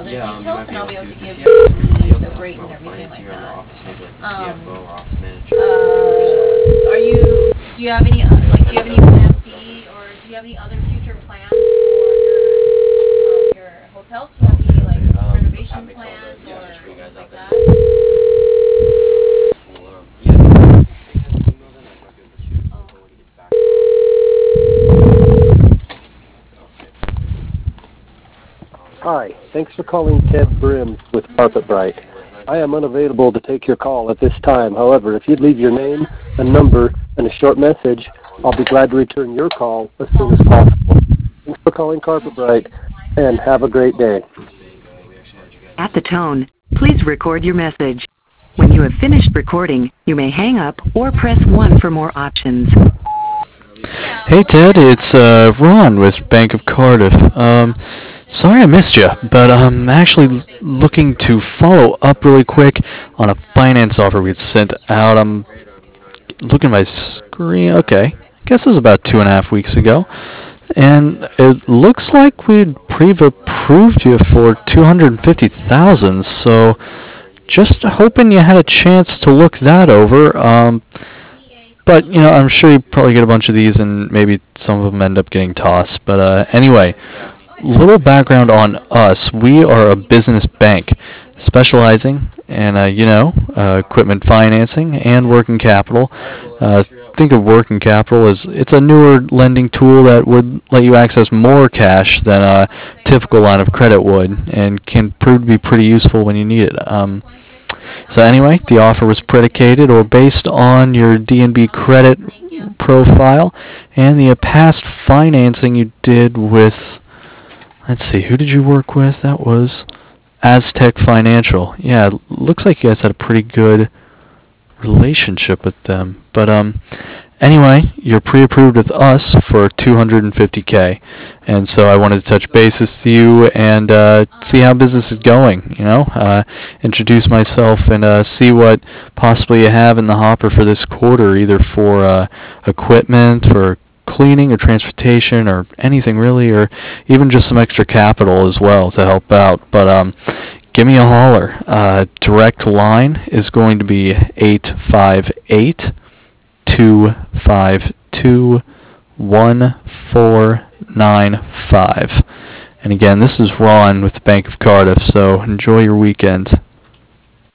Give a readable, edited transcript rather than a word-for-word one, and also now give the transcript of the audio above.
other Yeah, you details, might be and I'll able be able to. to Does give he you have like somebody the else rate and from our everything finance like here in our that. office, maybe like the Um, CFO or office manager? are you? Do you have any do you have any Plan B, or do you have any other future plans for your hotels? Do you have any like That renovation makes all the plans or decisions for you guys things out like there. that? Well, yeah, can you send an email then? I might be able to shoot him over when he gets back. Okay. Hi, thanks for calling Ted Brim with CarpetBrite. I am unavailable to take your call at this time. However, if you'd leave your name, a number, and a short message, I'll be glad to return your call as soon as possible. Thanks for calling CarpetBrite, and have a great day. At the tone, please record your message. When you have finished recording, you may hang up or press 1 for more options. Hey Ted, it's Ron with Bank of Cardiff. Sorry I missed you, but I'm actually looking to follow up really quick on a finance offer we had sent out. I'm looking at my screen. Okay, I guess it was about 2.5 weeks ago. And it looks like we'd pre-approved you for 250,000. So just hoping you had a chance to look that over. But, I'm sure you probably get a bunch of these and maybe some of them end up getting tossed. But anyway, little background on us. We are a business bank specializing in, equipment financing and working capital. Think of working capital as it's a newer lending tool that would let you access more cash than a typical line of credit would and can prove to be pretty useful when you need it. So anyway, the offer was predicated or based on your DNB credit profile and the past financing you did with, let's see, who did you work with? That was Aztec Financial. Yeah, it looks like you guys had a pretty good relationship with them. But anyway, you're pre-approved with us for 250K, and so I wanted to touch base with you and see how business is going. Introduce myself and see what possibly you have in the hopper for this quarter, either for equipment, for cleaning or transportation or anything really, or even just some extra capital as well to help out. But give me a holler. Direct line is going to be 858-252-1495. And again, this is Ron with the Bank of Cardiff, so enjoy your weekend.